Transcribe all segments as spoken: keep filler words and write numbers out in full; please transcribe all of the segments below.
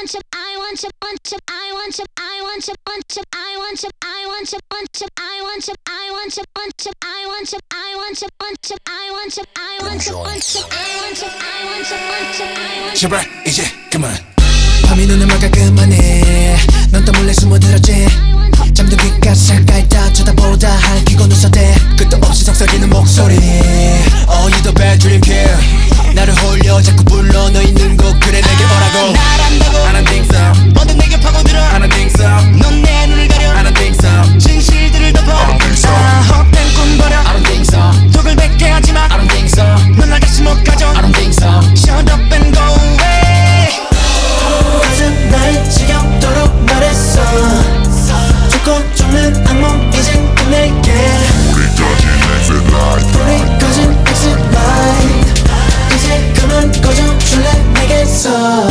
want to, I want to, want to, I want to, I want to, want to, I want to, I want to, want to, I want to, I want to, want to, I want to, I want to, want to, I want to, I want to, want to, I want to, I want to, want to, I want to. 제발 이제 그만. 밤이 눈을 막아 그만해. 넌 또 몰래 숨어들었지. 잠든 귓가에 잠깐 다 쳐다보다 할퀴고 눈썹대 끝도 없이 속삭이는 목소리. Oh you the bad dream kid. 나를 홀려 자꾸 불러 너 있는 곳 그래 내게 오라고. 날 안다고 I don't think so. 뭐든 내게 파고들어 I don't think so. 넌 내 눈을 가려 I don't think so. 진실들을 덮어 I don't think so. 아 헛된 꿈 버려 I don't think so. 독을 뱉게 하지마 I don't think so. 넌 날 다시 못 가져 I don't think so. Shut up and go away. 가슴 날 지겹도록 말했어. 죽고 죽는 악몽 이젠 끝낼게. 우리 꺼진 exit light. 우리 꺼진 exit light. 이제 그만 꺼져 줄래 내게서.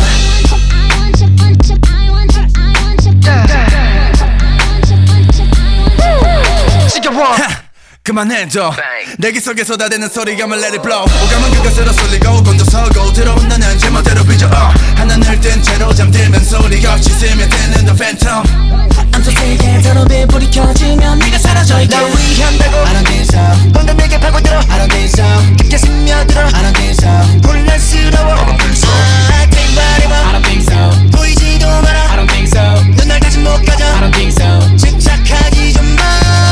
그만해줘. 내기 속에 쏟아대는 소리감을 let it blow. 오감은 그것으로 쏠리고 곤두서고 들어온 나는 제멋대로 빚어 uh. 하나늘 뜬 채로 잠들면 소리 없이 스며드는 the phantom. I'm so sick 더럽이 불이 켜지면 네가 사라져 있게. 날 위한다고 I don't think so. 방금 내게 파고들어 I don't think so. 깊게 스며들어 I don't think so. 혼란스러워 I don't think so. I take whatever I don't think so. 보이지도 마라 I don't think so. 넌 날 다시 못 가져 I don't think so. 집착하지 좀마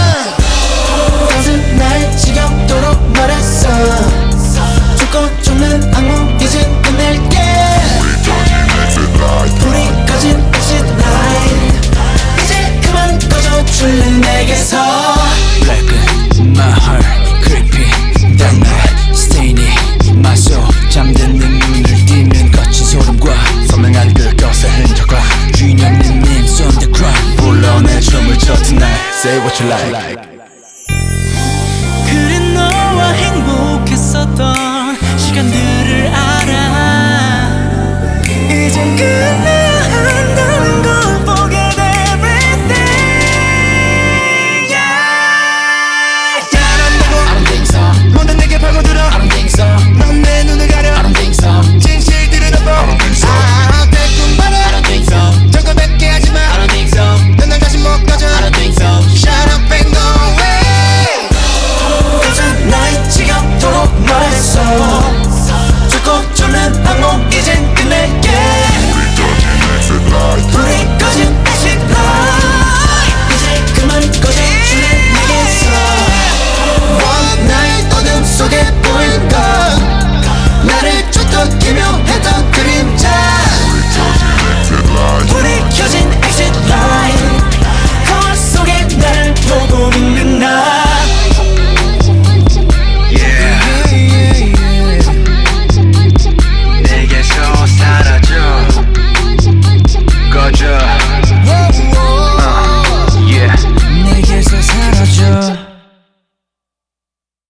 가슴 날 지겹도록 말했어. 죽고 죽는 악몽 이젠 끝낼게. 우리 꺼진 exit light. 불이 꺼진 exit light. 이제 그만 꺼져 줄래 내게서. Black my heart creepy that night stainy my soul 잠든 내 눈을 띄면 거친 소름과 선명한 그것의 흔적과 주인 없는 names on the ground 불러내 춤을 춰 tonight say what you like. 그래 너와 행복했었던 시간들을 알아 이젠 끝내